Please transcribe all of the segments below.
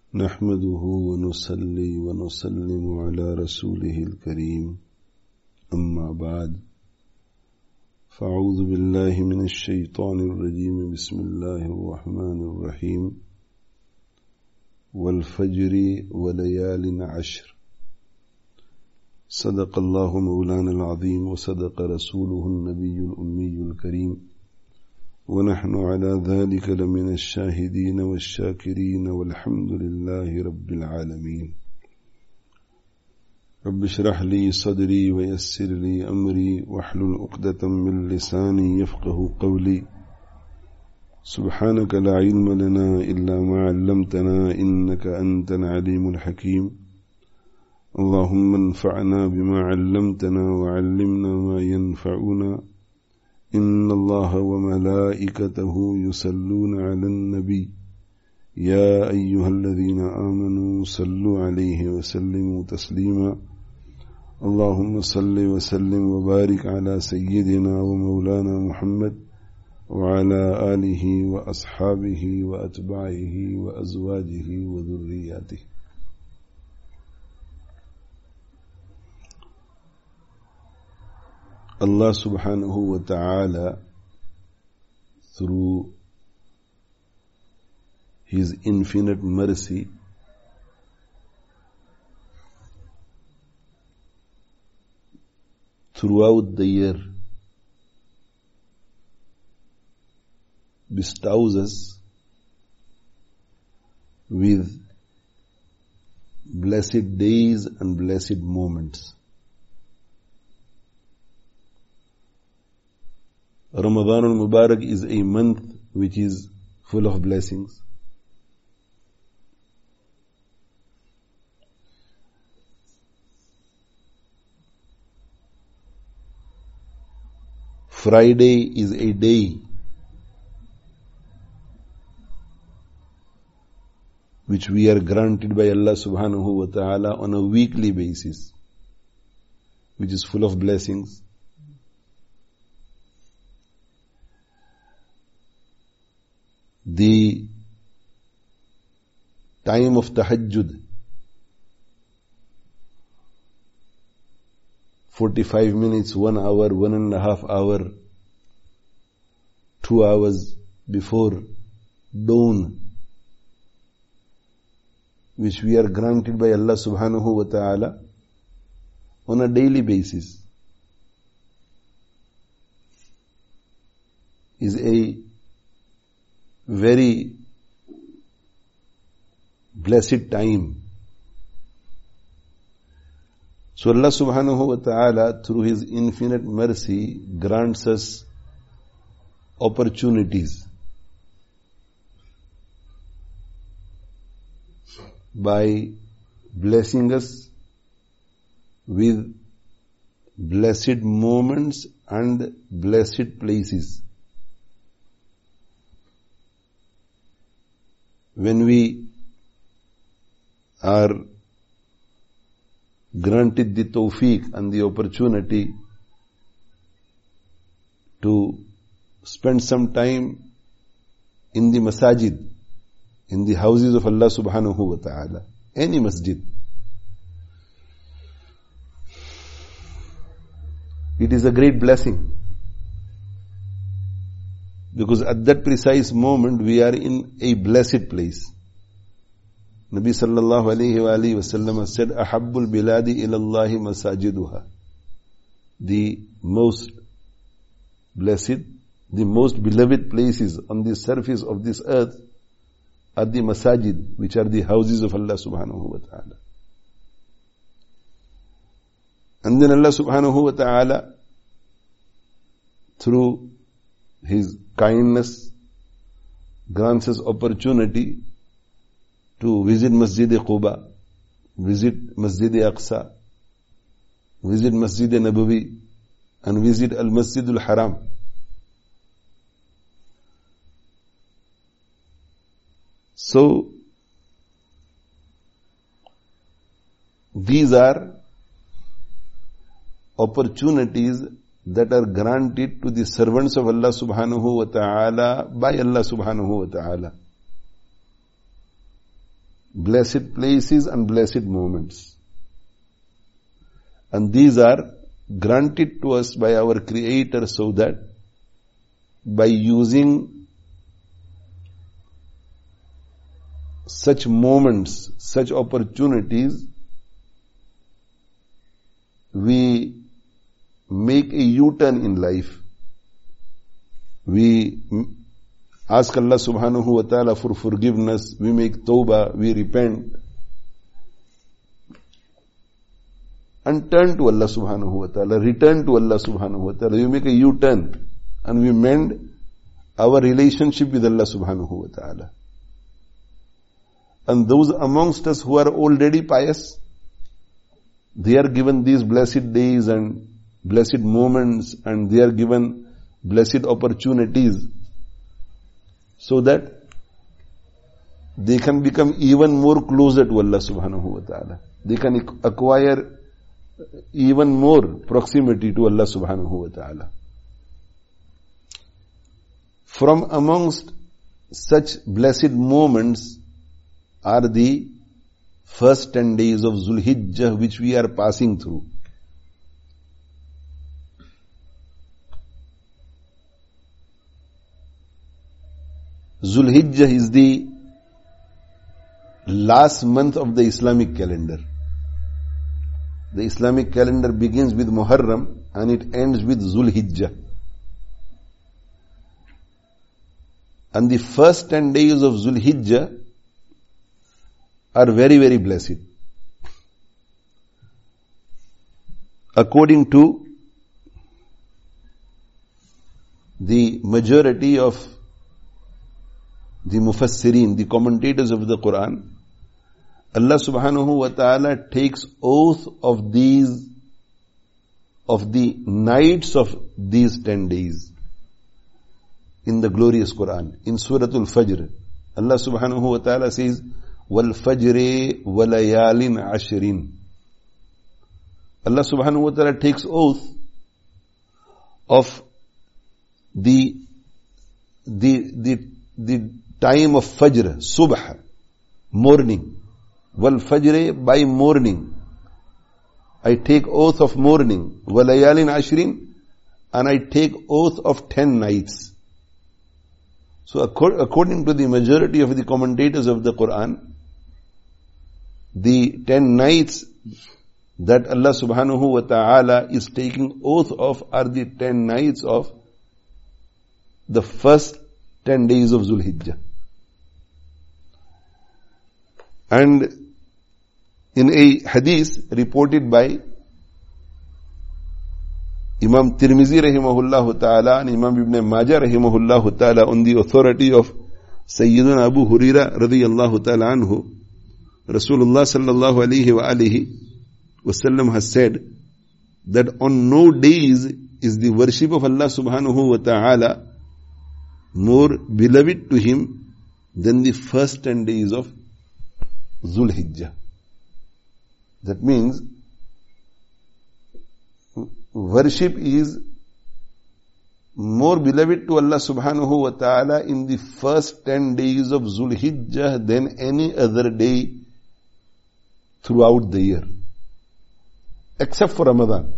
نحمده ونصلي ونسلم على رسوله الكريم أما بعد فأعوذ بالله من الشيطان الرجيم بسم الله الرحمن الرحيم والفجر وليال عشر صدق الله مولانا العظيم وصدق رسوله النبي الأمي الكريم ونحن على ذلك لمن الشاهدين والشاكرين والحمد لله رب العالمين رب اشرح لي صدري ويسر لي أمري واحلل عقدة من لساني يفقه قولي سبحانك لا علم لنا إلا ما علمتنا إنك أنت العليم الحكيم اللهم انفعنا بما علمتنا وعلمنا ما ينفعنا إن الله وملائكته يصلون على النبي يا أيها الذين آمنوا صلوا عليه وسلموا تسليما اللهم صل وسلم وبارك على سيدنا ومولانا محمد وعلى آله وأصحابه وأتباعه وأزواجه وذرياته. Allah subhanahu wa ta'ala, through His infinite mercy, throughout the year bestows us with blessed days and blessed moments. Ramadan al-Mubarak is a month which is full of blessings. Friday is a day which we are granted by Allah subhanahu wa ta'ala on a weekly basis, which is full of blessings. The time of tahajjud, 45 minutes, 1 hour, 1.5 hours, 2 hours before dawn, which we are granted by Allah subhanahu wa ta'ala on a daily basis, is a very blessed time. So Allah subhanahu wa ta'ala, through His infinite mercy, grants us opportunities by blessing us with blessed moments and blessed places. When we are granted the tawfiq and the opportunity to spend some time in the masajid, in the houses of Allah subhanahu wa ta'ala, any masjid, it is a great blessing. Because at that precise moment we are in a blessed place. Nabi sallallahu alayhi wa alihi wa sallam said, Ahabbul biladi ilallahi masajiduha. The most blessed, the most beloved places on the surface of this earth are the masajid, which are the houses of Allah subhanahu wa ta'ala. And then Allah subhanahu wa ta'ala, through His kindness, grants us opportunity to visit Masjid Quba, visit Masjid Aqsa, visit Masjid Nabawi, and visit Al-Masjid Al-Haram. So, these are opportunities that are granted to the servants of Allah subhanahu wa ta'ala by Allah subhanahu wa ta'ala. blessed places and blessed moments. And these are granted to us by our Creator so that by using such moments, such opportunities, we make a U-turn in life. We ask Allah subhanahu wa ta'ala for forgiveness, we make tawbah, we repent, and turn to Allah subhanahu wa ta'ala, return to Allah subhanahu wa ta'ala. We make a U-turn and we mend our relationship with Allah subhanahu wa ta'ala. And those amongst us who are already pious, they are given these blessed days and blessed moments, and they are given blessed opportunities so that they can become even more closer to Allah subhanahu wa ta'ala. They can acquire even more proximity to Allah subhanahu wa ta'ala. From amongst such blessed moments are the first 10 days of Zulhijjah which we are passing through. Zulhijjah is the last month of the Islamic calendar. The Islamic calendar begins with Muharram and it ends with Zulhijjah. And the first 10 days of Zulhijjah are very, very blessed. According to the majority of the Mufassirin, the commentators of the Quran, Allah subhanahu wa ta'ala takes oath of the nights of these 10 days in the glorious Quran. In Surah Al-Fajr, Allah subhanahu wa ta'ala says, وَالْفَجْرِ وَلَيَالٍ عَشْرٍ. Allah subhanahu wa ta'ala takes oath of the time of Fajr, Subh, morning. وَالْفَجْرِ, by morning. I take oath of morning. وَلَيَالٍ عَشْرٍ, and I take oath of 10 nights. So according to the majority of the commentators of the Quran, the 10 nights that Allah subhanahu wa ta'ala is taking oath of are the 10 nights of the first 10 days of Zulhijjah. And in a hadith reported by Imam Tirmizi rahimahullah ta'ala and Imam Ibn Majah rahimahullah ta'ala, on the authority of Sayyidina Abu Hurairah radiyallahu ta'ala anhu, Rasulullah sallallahu alayhi wa alihi wasallam has said that on no days is the worship of Allah subhanahu wa ta'ala more beloved to him than the first 10 days of Zulhijjah. That means worship is more beloved to Allah subhanahu wa ta'ala in the first 10 days of Zulhijjah than any other day throughout the year, except for Ramadan.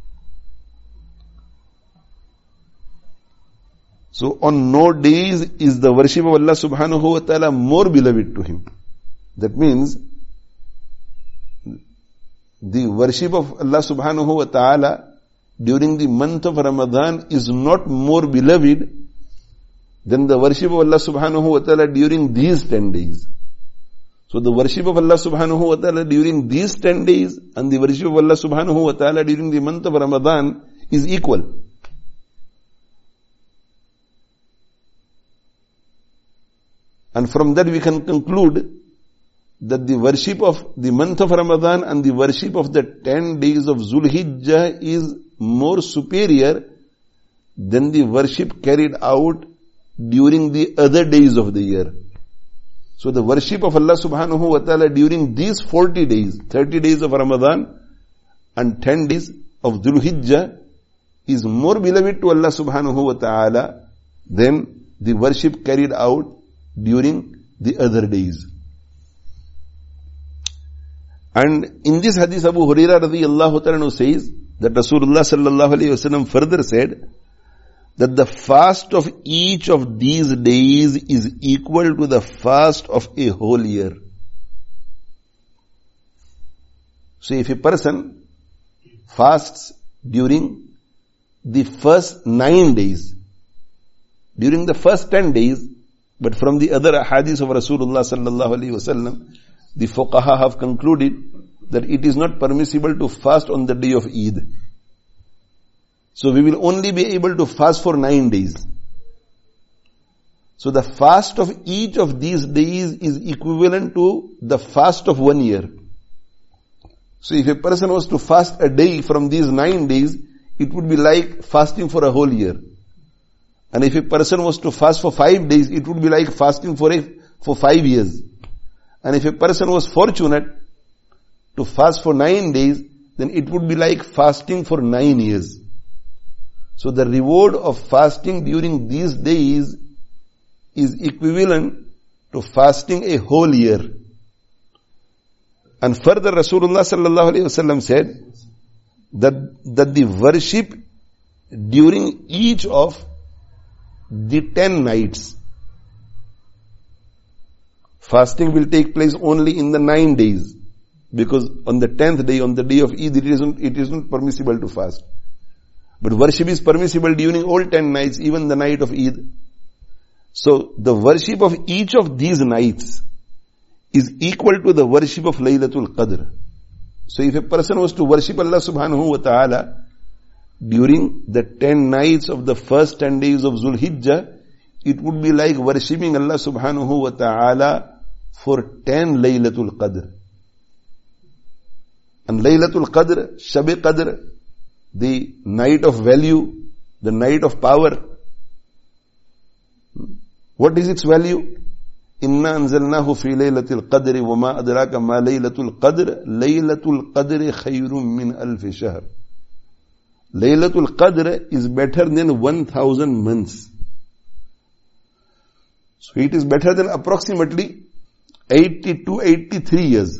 So on no days is the worship of Allah subhanahu wa ta'ala more beloved to him. That means the worship of Allah subhanahu wa ta'ala during the month of Ramadan is not more beloved than the worship of Allah subhanahu wa ta'ala during these 10 days. So the worship of Allah subhanahu wa ta'ala during these 10 days and the worship of Allah subhanahu wa ta'ala during the month of Ramadan is equal. And from that we can conclude that the worship of the month of Ramadan and the worship of the 10 days of Zulhijjah is more superior than the worship carried out during the other days of the year. So the worship of Allah subhanahu wa ta'ala during these 40 days, 30 days of Ramadan and 10 days of Zulhijjah is more beloved to Allah subhanahu wa ta'ala than the worship carried out during the other days. And in this hadith, Abu Hurairah radiyallahu ta'ala says that Rasulullah sallallahu alayhi wasallam further said that the fast of each of these days is equal to the fast of a whole year. So if a person fasts during the first 9 days, during the first 10 days, but from the other hadiths of Rasulullah sallallahu alaihi wasallam, the fuqaha have concluded that it is not permissible to fast on the day of Eid. So we will only be able to fast for 9 days. So the fast of each of these days is equivalent to the fast of 1 year. So if a person was to fast a day from these 9 days, it would be like fasting for a whole year. And if a person was to fast for 5 days, it would be like fasting for 5 years. And if a person was fortunate to fast for 9 days, then it would be like fasting for 9 years. So the reward of fasting during these days is equivalent to fasting a whole year. And further Rasulullah sallallahu alaihi wasallam said that the worship during each of the 10 nights, fasting will take place only in the 9 days, because on the 10th day, on the day of Eid, it isn't permissible to fast. But worship is permissible during all 10 nights, even the night of Eid. So the worship of each of these nights is equal to the worship of Laylatul Qadr. So if a person was to worship Allah subhanahu wa ta'ala during the 10 nights of the first 10 days of Zul Hijjah, it would be like worshipping Allah subhanahu wa ta'ala for 10 Laylatul Qadr. And Laylatul Qadr, Shab-e Qadr, the night of value, the night of power. What is its value? Inna anzalnahu fi laylatil qadri wa ma adraka ma laylatul qadr. Laylatul qadri khayrun min alfi shahr. Laylatul Qadr is better than 1000 months. So it is better than approximately 80 to 83 years.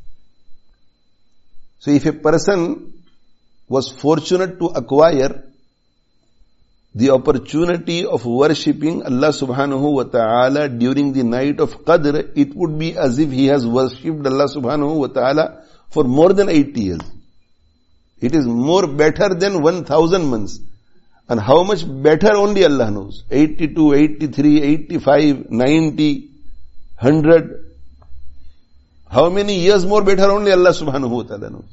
So if a person was fortunate to acquire the opportunity of worshipping Allah subhanahu wa ta'ala during the night of Qadr, it would be as if he has worshipped Allah subhanahu wa ta'ala for more than 80 years. It is more better than 1000 months. And how much better only Allah knows. 82, 83, 85, 90, 100. How many years more better only Allah subhanahu wa ta'ala knows.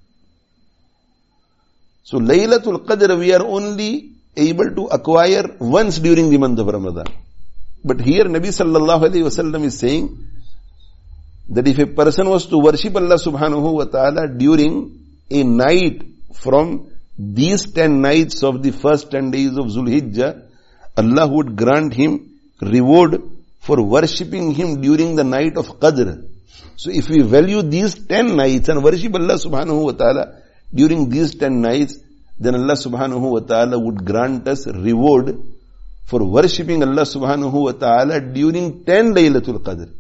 So Laylatul Qadr we are only able to acquire once during the month of Ramadan. But here Nabi sallallahu alayhi wasallam is saying that if a person was to worship Allah subhanahu wa ta'ala during a night from these 10 nights of the first 10 days of Zul Hijjah, Allah would grant him reward for worshipping Him during the night of Qadr. So if we value these 10 nights and worship Allah subhanahu wa ta'ala during these 10 nights, then Allah subhanahu wa ta'ala would grant us reward for worshipping Allah subhanahu wa ta'ala during 10 Laylatul Qadr.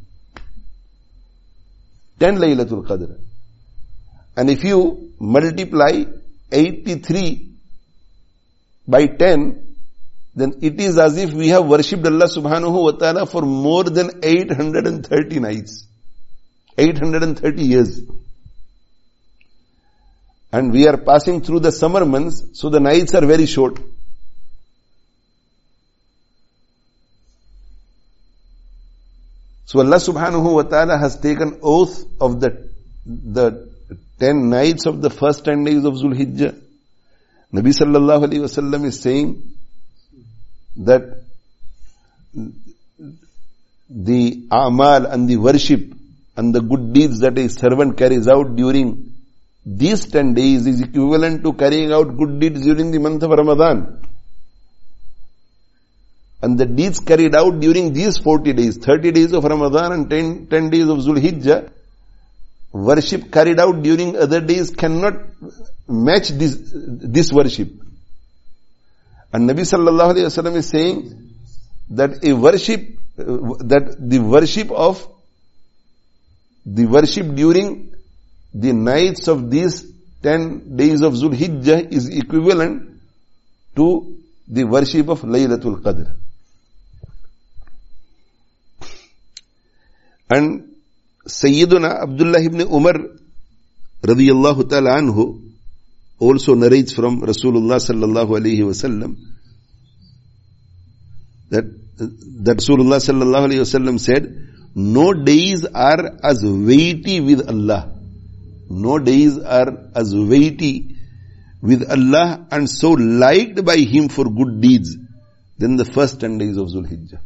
10 Laylatul Qadr. And if you multiply 83 by 10, then it is as if we have worshipped Allah subhanahu wa ta'ala for more than 830 nights. 830 years. And we are passing through the summer months, so the nights are very short. So Allah subhanahu wa ta'ala has taken oath of the 10 nights of the first 10 days of Zul Hijjah. Nabi sallallahu alayhi wasallam is saying that the a'mal and the worship and the good deeds that a servant carries out during these 10 days is equivalent to carrying out good deeds during the month of Ramadan. And the deeds carried out during these 40 days, 30 days of Ramadan and 10 days of Zul Hijjah, worship carried out during other days cannot match this worship. And Nabi sallallahu alayhi wasallam is saying that the worship during the nights of these 10 days of Zul Hijjah is equivalent to the worship of Laylatul Qadr. And Sayyiduna Abdullah ibn Umar radiyallahu ta'ala anhu also narrates from Rasulullah sallallahu alayhi wasallam that Rasulullah sallallahu alayhi wasallam said, no days are as weighty with Allah. No days are as weighty with Allah and so liked by Him for good deeds than the first 10 days of Zul Hijjah.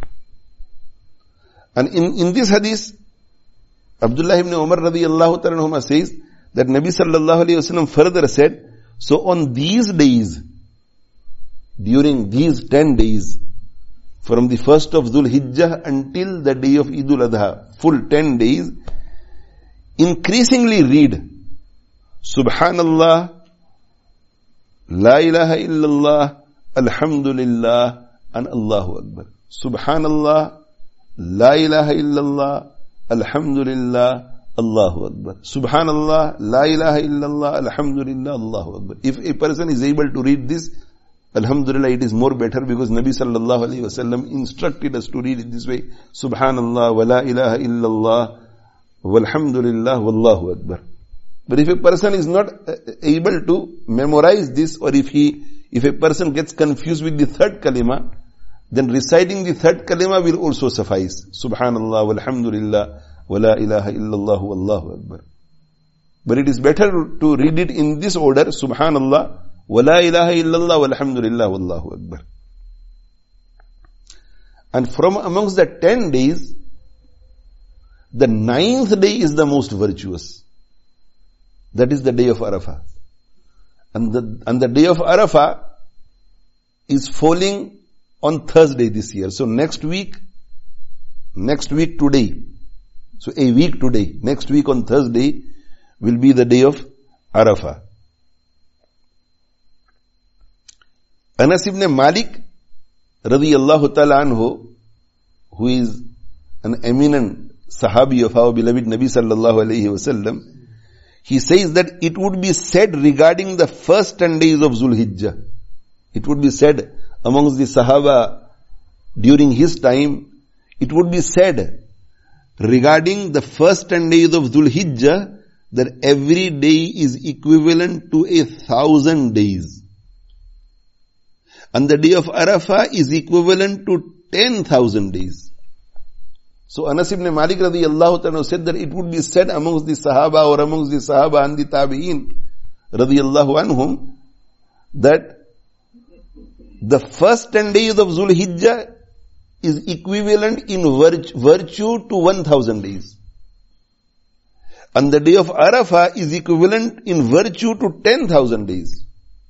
And in this hadith, Abdullah ibn Umar radiyallahu ta'ala says that Nabi sallallahu alayhi wasallam further said, so on these days, during these 10 days, from the first of Dhul Hijjah until the day of Eid al-Adha, full 10 days, increasingly read Subhanallah, La ilaha illallah, Alhamdulillah, and Allahu Akbar. Subhanallah, La ilaha illallah, Alhamdulillah, Allahu Akbar. Subhanallah, La ilaha illallah, Alhamdulillah, Allahu Akbar. If a person is able to read this, Alhamdulillah, it is more better because Nabi sallallahu alayhi wasallam instructed us to read it this way. Subhanallah, wa la ilaha illallah, walhamdulillah, wallahu akbar. But if a person is not able to memorize this, or if a person gets confused with the third kalima, then reciting the third kalima will also suffice. Subhanallah, walhamdulillah, wa la ilaha illallah, wallahu akbar. But it is better to read it in this order. Subhanallah, wa la ilaha illallah, walhamdulillah, wallahu akbar. And from amongst the 10 days, the 9th day is the most virtuous. That is the day of Arafah. And the day of Arafah is falling on Thursday this year. So next week today, so a week today, next week on Thursday will be the day of Arafah. Anas ibn Malik radiyallahu ta'ala anhu, who is an eminent Sahabi of our beloved Nabi sallallahu alayhi wasallam, he says that it would be said regarding the first 10 days of Zul Hijjah. It would be said amongst the Sahaba during his time, it would be said regarding the first 10 days of Zul Hijjah that every day is equivalent to 1,000 days. And the day of Arafah is equivalent to 10,000 days. So Anas ibn Malik radiyallahu ta'ala said that it would be said amongst the Sahaba or amongst the Sahaba and the Tabi'in radiyallahu anhum that the first 10 days of Zul Hijjah is equivalent in virtue to 1,000 days. And the day of Arafah is equivalent in virtue to 10,000 days.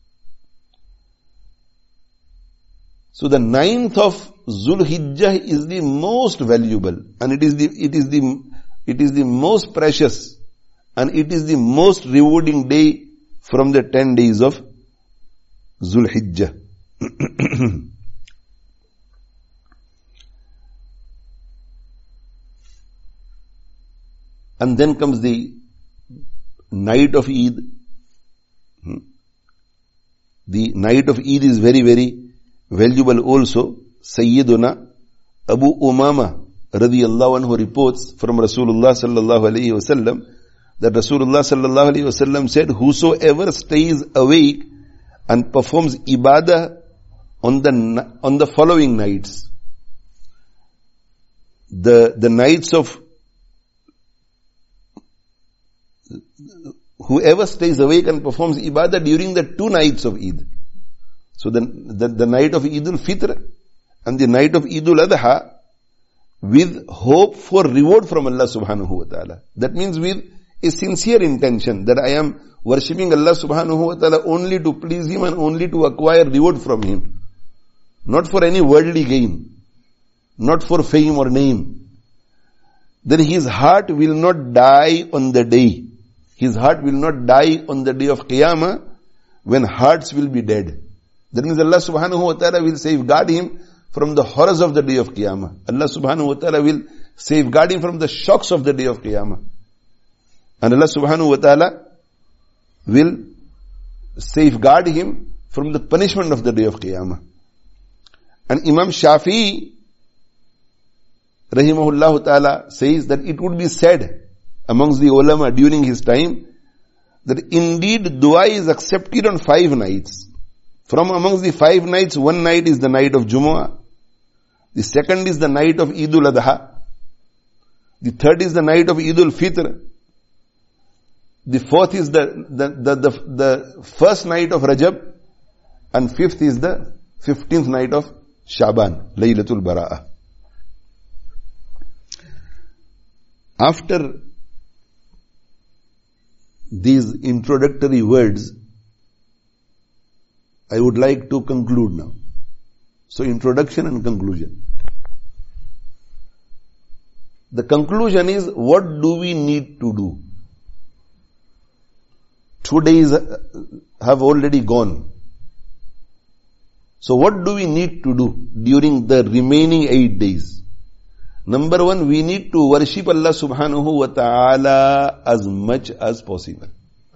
So the 9th of Zul Hijjah is the most valuable, and it is the most precious, and it is the most rewarding day from the 10 days of Zul Hijjah. And then comes the night of Eid. The night of Eid is very, very valuable also. Sayyiduna Abu Umama radiyallahu anhu reports from Rasulullah sallallahu alayhi wasallam that Rasulullah sallallahu alayhi wasallam said, whosoever stays awake and performs ibadah on the following nights, the nights of, whoever stays awake and performs ibadah during the 2 nights of Eid. So the night of Eid al-Fitr and the night of Eid al-Adha, with hope for reward from Allah subhanahu wa ta'ala. That means with a sincere intention that I am worshipping Allah subhanahu wa ta'ala only to please Him and only to acquire reward from Him. Not for any worldly gain. Not for fame or name. Then his heart will not die on the day. His heart will not die on the day of Qiyamah when hearts will be dead. That means Allah subhanahu wa ta'ala will safeguard him from the horrors of the day of Qiyamah. Allah subhanahu wa ta'ala will safeguard him from the shocks of the day of Qiyamah. And Allah subhanahu wa ta'ala will safeguard him from the punishment of the day of Qiyamah. And Imam Shafi'i rahimahullah ta'ala says that it would be said amongst the ulama during his time that indeed dua is accepted on 5 nights. From amongst the 5 nights, one night is the night of Jumu'ah. The second is the night of Eidul Adha. The third is the night of Eidul Fitr. The fourth is the first night of Rajab. And fifth is the 15th night of Shaban, Laylatul Bara'ah. After these introductory words, I would like to conclude now. So introduction and conclusion. The conclusion is, what do we need to do? 2 days have already gone. So what do we need to do during the remaining 8 days? Number one, we need to worship Allah subhanahu wa ta'ala as much as possible.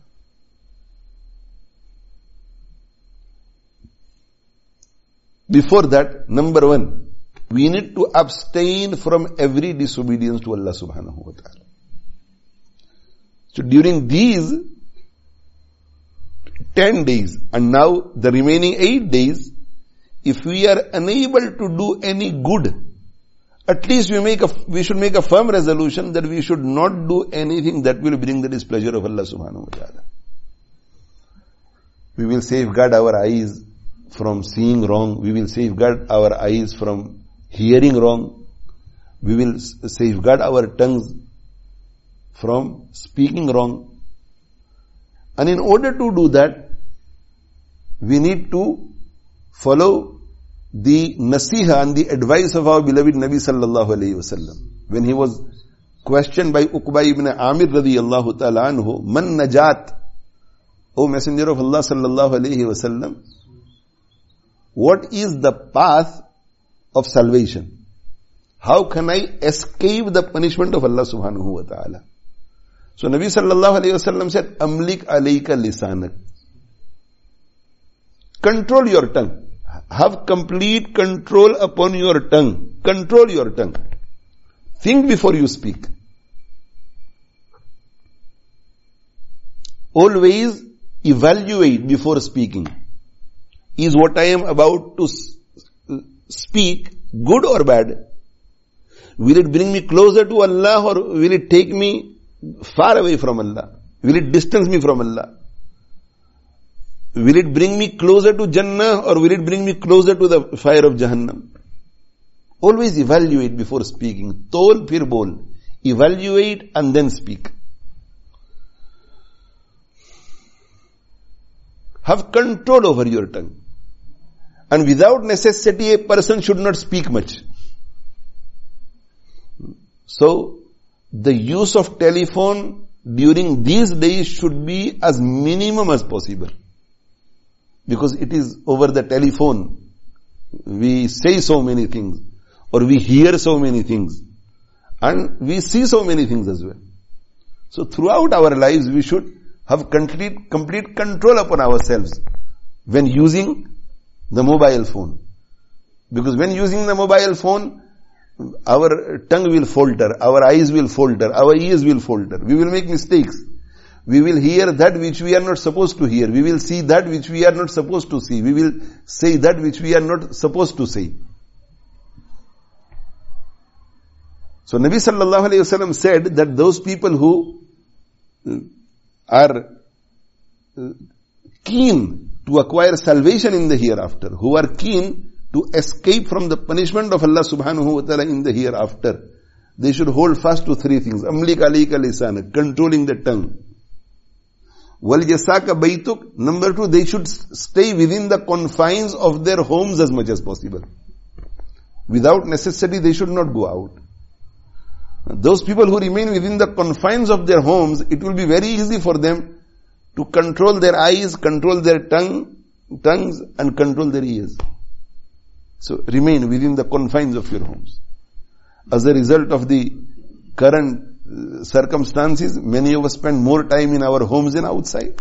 Before that, number one, we need to abstain from every disobedience to Allah subhanahu wa ta'ala. So during these 10 days and now the remaining 8 days, if we are unable to do any good, at least we should make a firm resolution that we should not do anything that will bring the displeasure of Allah subhanahu wa ta'ala. We will safeguard our eyes from seeing wrong. We will safeguard our eyes from hearing wrong. We will safeguard our tongues from speaking wrong. And in order to do that, we need to follow the nasiha and the advice of our beloved Nabi sallallahu alayhi wasallam. When he was questioned by Uqba ibn Amir radiyallahu ta'ala anhu, Man najat, O Messenger of Allah sallallahu alayhi wasallam, what is the path of salvation? How can I escape the punishment of Allah subhanahu wa ta'ala? So Nabi sallallahu alayhi wasallam said, Amlik alayka lisanak. Control your tongue. Have complete control upon your tongue. Control your tongue. Think before you speak. Always evaluate before speaking. Is what I am about to speak good or bad? Will it bring me closer to Allah or will it take me far away from Allah? Will it distance me from Allah? Will it bring me closer to Jannah or will it bring me closer to the fire of Jahannam? Always evaluate before speaking. Tol phir bol. Evaluate and then speak. Have control over your tongue. And without necessity, a person should not speak much. So, the use of telephone during these days should be as minimum as possible. Because it is over the telephone, we say so many things, or we hear so many things, and we see so many things as well. So throughout our lives, we should have complete control upon ourselves when using the mobile phone. Because when using the mobile phone, our tongue will falter, our eyes will falter, our ears will falter, we will make mistakes. We will hear that which we are not supposed to hear. We will see that which we are not supposed to see. We will say that which we are not supposed to say. So Nabi sallallahu alayhi wasallam said that those people who are keen to acquire salvation in the hereafter, who are keen to escape from the punishment of Allah subhanahu wa ta'ala in the hereafter, they should hold fast to 3 things. Amlik alayka lisanak, controlling the tongue. Wal yasaka baytuk. Number 2, they should stay within the confines of their homes as much as possible. Without necessity, they should not go out. Those people who remain within the confines of their homes, it will be very easy for them to control their eyes, control their tongues, and control their ears. So remain within the confines of your homes. As a result of the current circumstances, many of us spend more time in our homes than outside.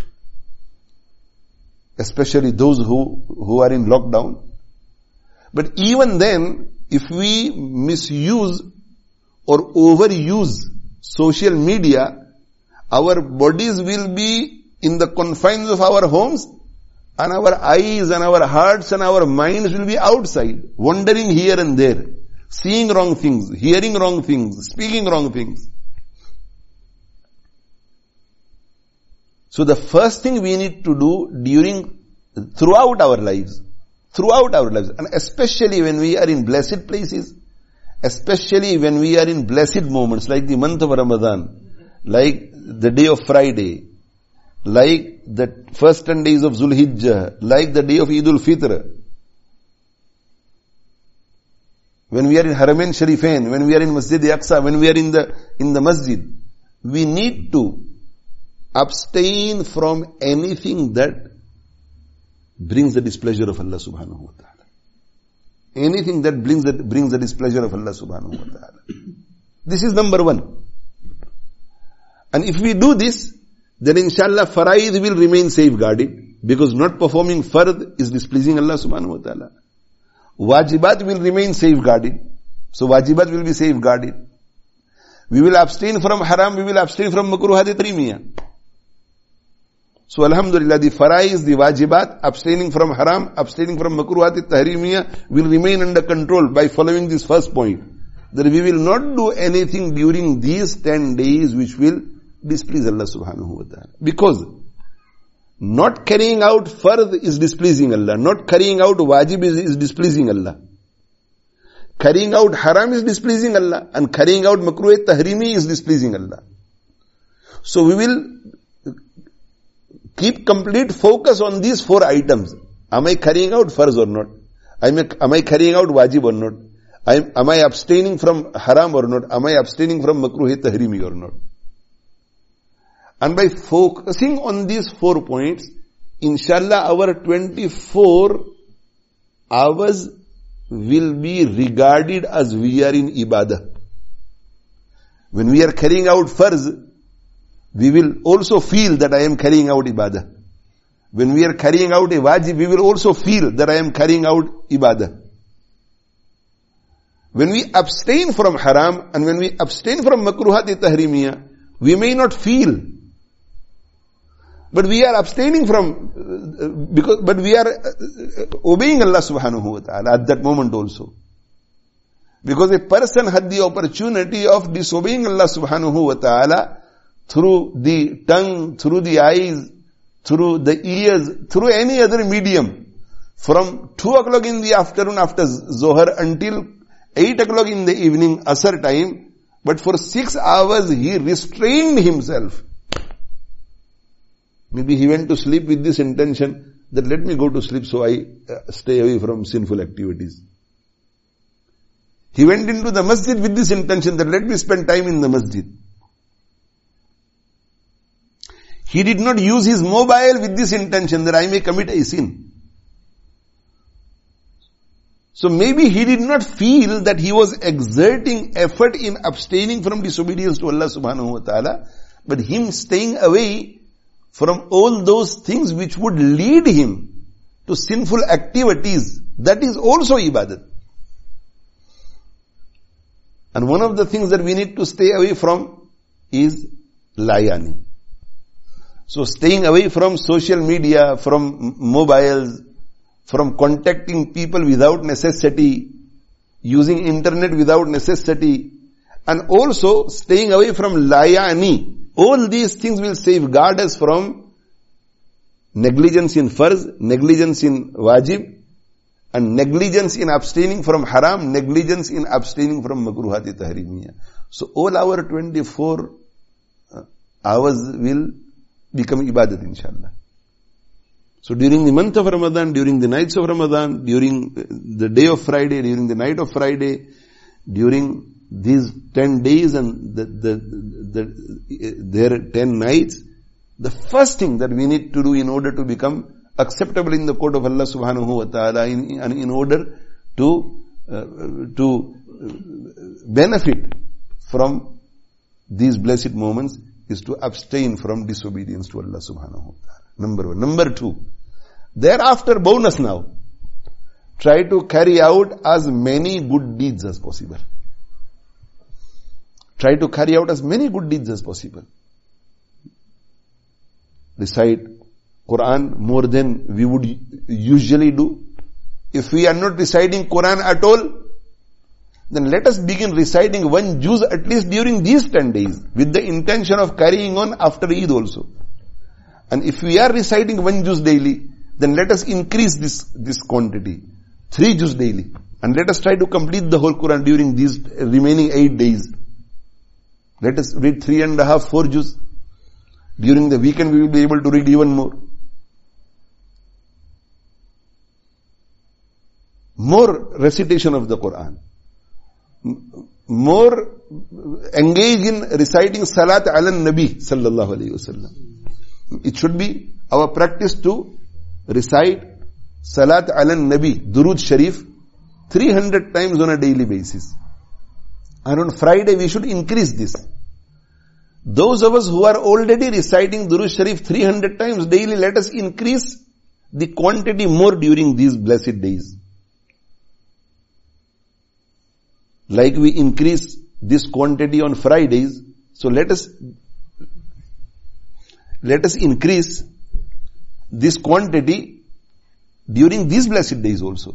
Especially those who are in lockdown. But even then, if we misuse or overuse social media, our bodies will be in the confines of our homes, and our eyes and our hearts and our minds will be outside, wandering here and there, seeing wrong things, hearing wrong things, speaking wrong things. So the first thing we need to do throughout our lives, and especially when we are in blessed places, especially when we are in blessed moments like the month of Ramadan, like the day of Friday, like the first 10 days of Zulhijjah, like the day of Eid al-Fitr, when we are in Haramain Sharifain, when we are in Masjid Aqsa, when we are in the masjid, we need to abstain from anything that brings the displeasure of Allah subhanahu wa ta'ala. Anything that brings the displeasure of Allah subhanahu wa ta'ala. This is number one. And if we do this, then inshallah faraid will remain safeguarded, because not performing fard is displeasing Allah subhanahu wa ta'ala. Wajibat will remain safeguarded. So wajibat will be safeguarded. We will abstain from haram, we will abstain from makruhat tahrimiyah. So alhamdulillah, the faraiz, the wajibat, abstaining from haram, abstaining from makruhat tahrimiyah will remain under control by following this first point. That we will not do anything during these 10 days which will displease Allah subhanahu wa ta'ala. Because not carrying out fard is displeasing Allah. Not carrying out wajib is displeasing Allah. Carrying out haram is displeasing Allah. And carrying out makruh tahrimi is displeasing Allah. So we will keep complete focus on these 4 items. Am I carrying out farz or not? Am I carrying out wajib or not? Am I abstaining from haram or not? Am I abstaining from makruh tahrimi or not? And by focusing on these 4 points, inshallah our 24 hours will be regarded as we are in ibadah. When we are carrying out farz, we will also feel that I am carrying out ibadah. When we are carrying out a wajib, we will also feel that I am carrying out ibadah. When we abstain from haram and when we abstain from makruhat tahrimiyah, we may not feel. But we are abstaining from, but we are obeying Allah subhanahu wa ta'ala at that moment also. Because a person had the opportunity of disobeying Allah subhanahu wa ta'ala through the tongue, through the eyes, through the ears, through any other medium. From 2 o'clock in the afternoon after Zohar until 8 o'clock in the evening, Asr time. But for 6 hours he restrained himself. Maybe he went to sleep with this intention that let me go to sleep so I stay away from sinful activities. He went into the masjid with this intention that let me spend time in the masjid. He did not use his mobile with this intention that I may commit a sin. So maybe he did not feel that he was exerting effort in abstaining from disobedience to Allah subhanahu wa ta'ala, but him staying away from all those things which would lead him to sinful activities, that is also ibadat. And one of the things that we need to stay away from is layani. So staying away from social media, from mobiles, from contacting people without necessity, using internet without necessity, and also staying away from layani. All these things will safeguard us from negligence in farz, negligence in wajib, and negligence in abstaining from haram, negligence in abstaining from makruhati tahrimiyah. So all our 24 hours will become ibadat, inshallah. So during the month of Ramadan, during the nights of Ramadan, during the day of Friday, during the night of Friday, during these 10 days and their 10 nights, the first thing that we need to do in order to become acceptable in the court of Allah subhanahu wa ta'ala, and in order to benefit from these blessed moments is to abstain from disobedience to Allah subhanahu wa ta'ala. Number one. Number two, thereafter bonus now, try to carry out as many good deeds as possible. Try to carry out as many good deeds as possible. Recite Quran more than we would usually do. If we are not reciting Quran at all, then let us begin reciting one juz at least during these 10 days with the intention of carrying on after Eid also. And if we are reciting one juz daily, then let us increase this quantity. 3 juz daily. And let us try to complete the whole Quran during these remaining 8 days. Let us read 3.5, 4 juz. During the weekend we will be able to read even more. More recitation of the Quran. More engage in reciting Salat ala Nabi sallallahu alayhi wasallam. It should be our practice to recite Salat ala Nabi, Durud Sharif, 300 times on a daily basis. And on Friday we should increase this. Those of us who are already reciting Durud Sharif 300 times daily, let us increase the quantity more during these blessed days. Like we increase this quantity on Fridays, so let us increase this quantity during these blessed days also.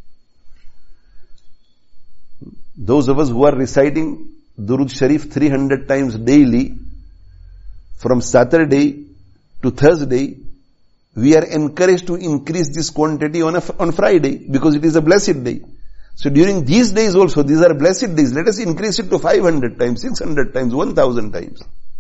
Those of us who are reciting Durud Sharif 300 times daily, from Saturday to Thursday, we are encouraged to increase this quantity on Friday, because it is a blessed day. So during these days also, these are blessed days, let us increase it to 500 times, 600 times, 1000 times.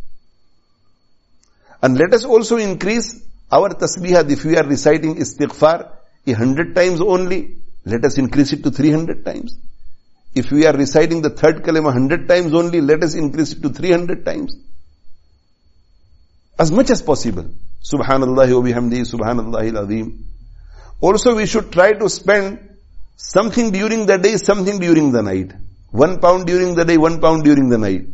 And let us also increase our tasbihah. If we are reciting istighfar 100 times only, let us increase it to 300 times. If we are reciting the third kalima 100 times only, let us increase it to 300 times. As much as possible. Subhanallah wa bihamdihi, Subhanallah al-Azim. Also we should try to spend something during the day, something during the night. 1 pound during the day, 1 pound during the night.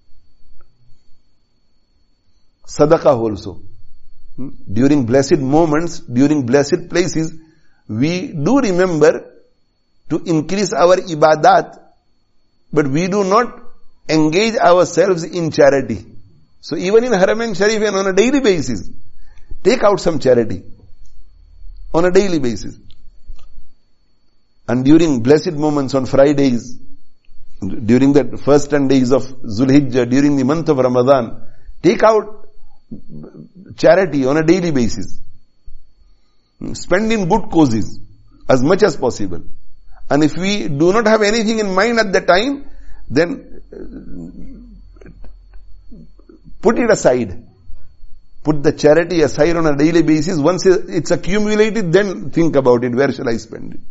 Sadaqah also. During blessed moments, during blessed places, we do remember to increase our ibadat, but we do not engage ourselves in charity. So even in Haramain Sharif and on a daily basis, take out some charity. On a daily basis. And during blessed moments on Fridays, during the first 10 days of Zulhijjah, during the month of Ramadan, take out charity on a daily basis. Spend in good causes as much as possible. And if we do not have anything in mind at the time, then put it aside. Put the charity aside on a daily basis. Once it's accumulated, then think about it. Where shall I spend it?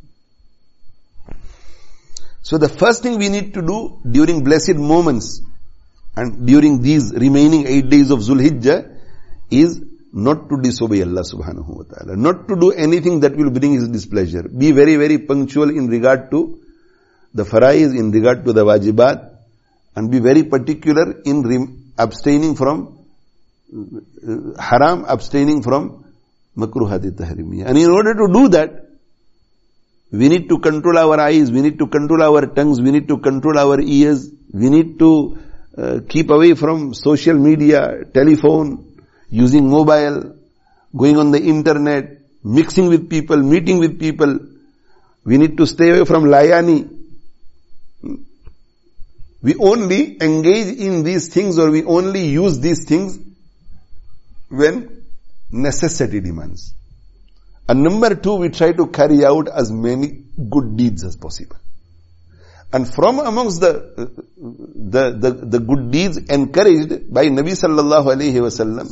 So the first thing we need to do during blessed moments and during these remaining 8 days of Zulhijjah is not to disobey Allah subhanahu wa ta'ala. Not to do anything that will bring His displeasure. Be very, very punctual in regard to the faraiz, in regard to the wajibat, and be very particular in abstaining from haram, abstaining from makruhat tahrimiyya. And in order to do that, we need to control our eyes, we need to control our tongues, we need to control our ears, we need to keep away from social media, telephone, using mobile, going on the internet, mixing with people, meeting with people. We need to stay away from layani. We only engage in these things, or we only use these things when necessity demands. And number 2, we try to carry out as many good deeds as possible. And from amongst the good deeds encouraged by Nabi sallallahu alayhi wasallam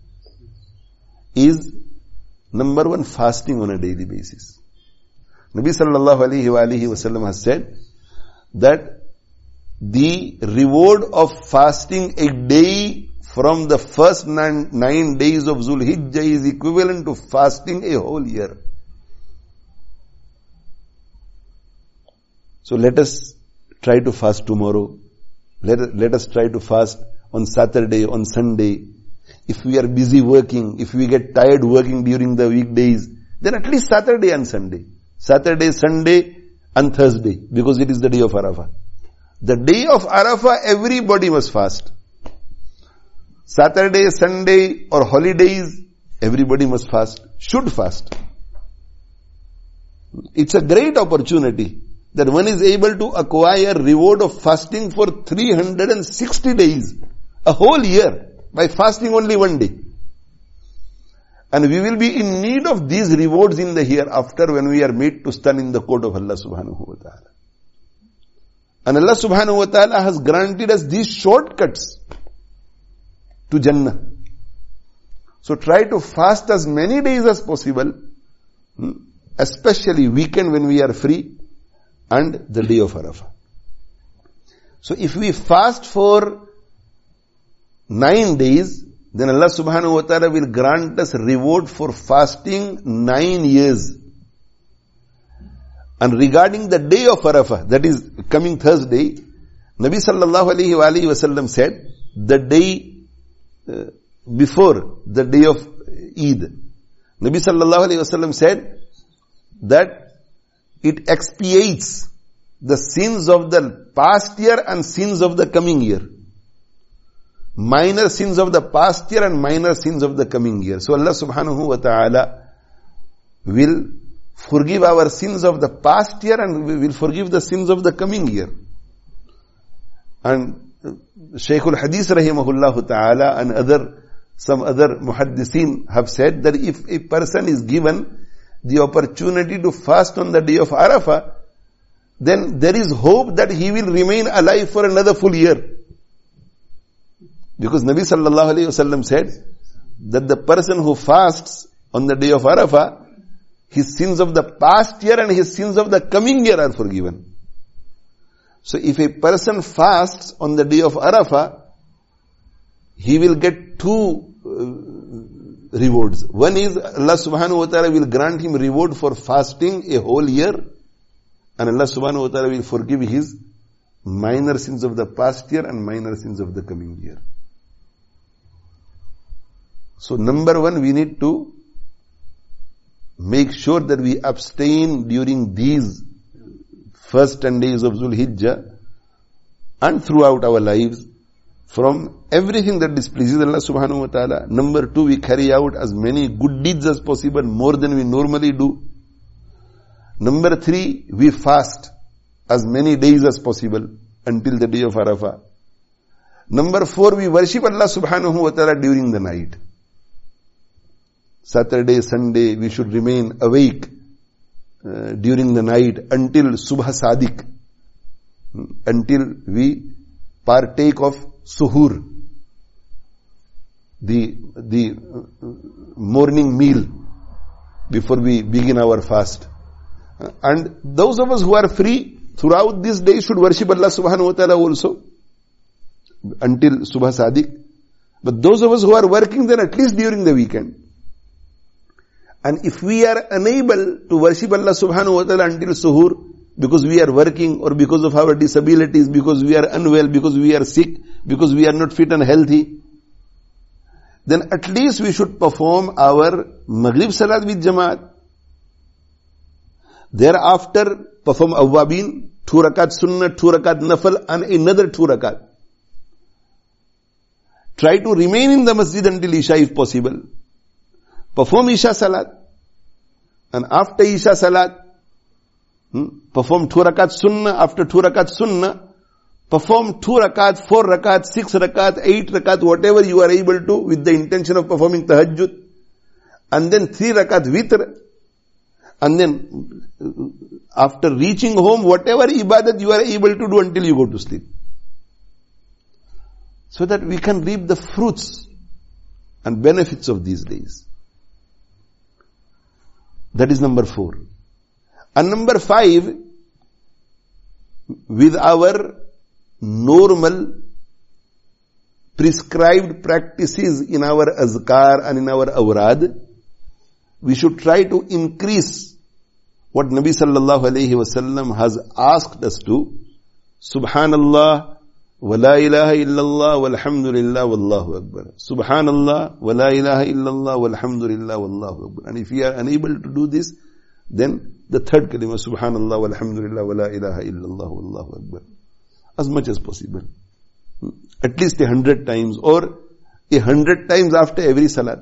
is number 1, fasting on a daily basis. Nabi sallallahu alayhi wasallam has said that the reward of fasting a day from the first 9 days of Zulhijjah is equivalent to fasting a whole year. So let us try to fast tomorrow. Let us try to fast on Saturday, on Sunday. If we are busy working, if we get tired working during the weekdays, then at least Saturday and Sunday. Saturday, Sunday and Thursday, because it is the day of Arafah. The day of Arafah, everybody must fast. Saturday, Sunday or holidays, everybody must fast, should fast. It's a great opportunity that one is able to acquire reward of fasting for 360 days, a whole year, by fasting only one day. And we will be in need of these rewards in the hereafter when we are made to stand in the court of Allah subhanahu wa ta'ala. And Allah subhanahu wa ta'ala has granted us these shortcuts to Jannah. So try to fast as many days as possible, especially weekend when we are free, and the day of Arafah. So if we fast for 9 days, then Allah subhanahu wa ta'ala will grant us reward for fasting 9 years. And regarding the day of Arafah, that is coming Thursday, Nabi sallallahu alayhi wa alihi wa sallam said, the day before the day of Eid, Nabi sallallahu alayhi wa sallam said that it expiates the sins of the past year and sins of the coming year. Minor sins of the past year and minor sins of the coming year. So Allah subhanahu wa ta'ala will forgive our sins of the past year and we will forgive the sins of the coming year. And Shaykhul Hadith rahimahullah ta'ala and some other muhaddithin have said that if a person is given the opportunity to fast on the day of Arafah, then there is hope that he will remain alive for another full year. Because Nabi sallallahu alayhi wasallam said that the person who fasts on the day of Arafah, his sins of the past year and his sins of the coming year are forgiven. So if a person fasts on the day of Arafah, he will get two rewards. One is Allah subhanahu wa ta'ala will grant him reward for fasting a whole year, and Allah subhanahu wa ta'ala will forgive his minor sins of the past year and minor sins of the coming year. So number one, we need to make sure that we abstain during these first 10 days of Dhul Hijjah and throughout our lives from everything that displeases Allah subhanahu wa ta'ala. Number two, we carry out as many good deeds as possible, more than we normally do. Number three, we fast as many days as possible until the day of Arafah. Number four, we worship Allah subhanahu wa ta'ala during the night. Saturday, Sunday, we should remain awake during the night until Subha Sadiq, until we partake of Suhoor, the morning meal before we begin our fast. And those of us who are free throughout this day should worship Allah subhanahu wa ta'ala also until Subha Sadiq. But those of us who are working, then at least during the weekend. And if we are unable to worship Allah subhanahu wa ta'ala until Suhoor, because we are working or because of our disabilities, because we are unwell, because we are sick, because we are not fit and healthy, then at least we should perform our Maghrib Salat with Jamaat. Thereafter, perform Awwabin, 2 rakat Sunnah, 2 rakat Nafal, and another 2 rakat. Try to remain in the masjid until Isha if possible. Perform Isha Salat. And after Isha Salat, perform 2 rakat Sunnah. After 2 rakat Sunnah, perform 2 rakat, 4 rakat, 6 rakat, 8 rakat, whatever you are able to, with the intention of performing Tahajjud. And then 3 rakat Witr. And then, after reaching home, whatever ibadat you are able to do until you go to sleep. So that we can reap the fruits and benefits of these days. That is number 4. And number 5, with our normal prescribed practices in our azkar and in our awrad, we should try to increase what Nabi sallallahu alayhi wasallam has asked us to. Subhanallah وَلَا إِلَهَ إِلَّا اللَّهُ وَالْحَمْدُ لِلَّهِ وَاللَّهُ أَكْبَرُ. Subhanallah, وَلَا إِلَهَ إِلَّا اللَّهُ وَالْحَمْدُ لِلَّهِ وَاللَّهُ أَكْبَرُ. And if you are unable to do this, then the third kalima, Subhanallah, walhamdulillah, wa la ilaha illallah, wallahu akbar. As much as possible. At least 100 times or 100 times after every salat.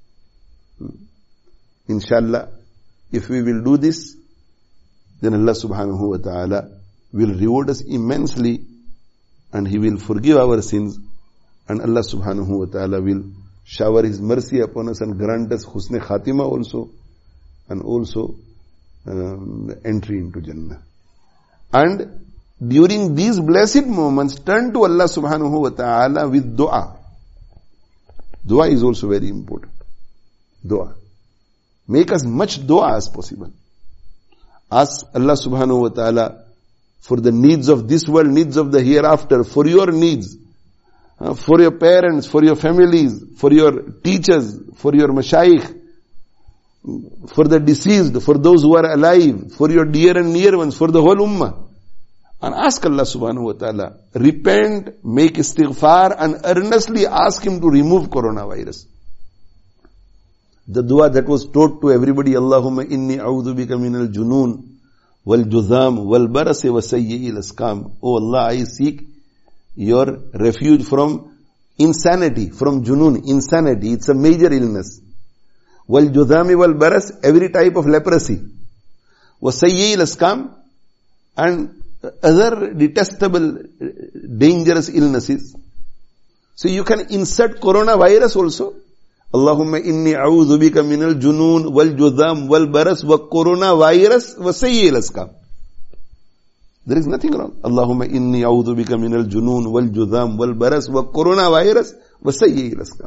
Inshallah, if we will do this, then Allah subhanahu wa ta'ala will reward us immensely and He will forgive our sins and Allah subhanahu wa ta'ala will shower His mercy upon us and grant us husn khatima also and also entry into Jannah. And during these blessed moments, turn to Allah subhanahu wa ta'ala with dua. Dua is also very important. Dua. Make as much dua as possible. Ask Allah subhanahu wa ta'ala for the needs of this world, needs of the hereafter, for your needs, for your parents, for your families, for your teachers, for your mashayikh, for the deceased, for those who are alive, for your dear and near ones, for the whole ummah. And ask Allah subhanahu wa ta'ala, repent, make istighfar and earnestly ask Him to remove coronavirus. The dua that was taught to everybody, Allahumma inni a'udhu bika minal junoon, wal juzam, wal barasi wa sayyi'il askam. Oh Allah, I seek your refuge from insanity, from junoon, insanity. It's a major illness. Wal juzami wal baras, every type of leprosy. Wa sayyi'il askam, and other detestable, dangerous illnesses. So you can insert coronavirus also. Allahumma inni a'udhu bika minal junoon wal judham wal baras wa coronavirus wa sayyi'il askam. There is nothing wrong. Allahumma inni a'udhu bika minal junoon wal judham wal baras wa coronavirus wa sayyi'il askam.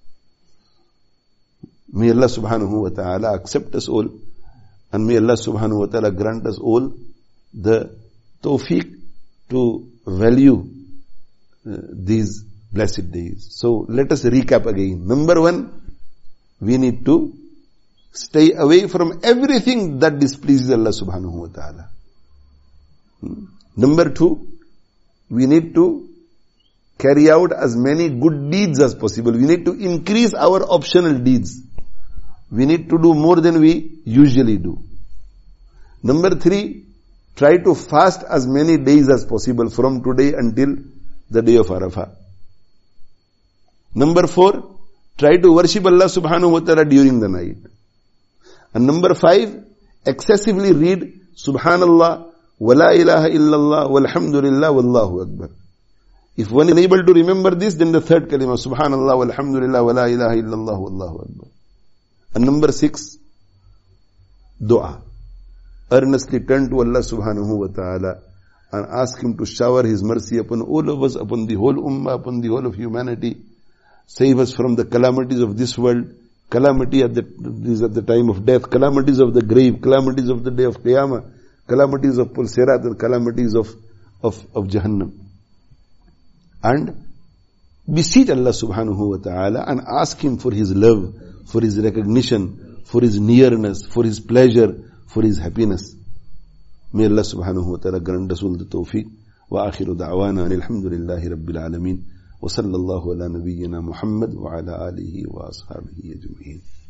May Allah subhanahu wa ta'ala accept us all and may Allah subhanahu wa ta'ala grant us all the tawfiq to value these blessed days. So let us recap again. Number one, we need to stay away from everything that displeases Allah subhanahu wa ta'ala. Number two, we need to carry out as many good deeds as possible. We need to increase our optional deeds. We need to do more than we usually do. Number three, try to fast as many days as possible from today until the day of Arafah. Number four, try to worship Allah subhanahu wa ta'ala during the night. And number five, excessively read Subhanallah, wa la ilaha illallah, walhamdulillah, wallahu akbar. If one is able to remember this, then the third kalima, Subhanallah, walhamdulillah, wa la ilaha illallah, wallahu akbar. And number six, dua. Earnestly turn to Allah subhanahu wa ta'ala and ask Him to shower His mercy upon all of us, upon the whole ummah, upon the whole of humanity. Save us from the calamities of this world, calamity at the time of death, calamities of the grave, calamities of the day of Qiyamah, calamities of Pulsirat and calamities of Jahannam. And beseech Allah subhanahu wa ta'ala and ask Him for His love, for His recognition, for His nearness, for His pleasure, for His happiness. May Allah subhanahu wa ta'ala grant us all the tawfiq. Wa akhiru da'wana alhamdulillahi rabbil alameen. Wa sallallahu ala nabiyyina Muhammad wa ala alihi wa ashabihi ajma'in.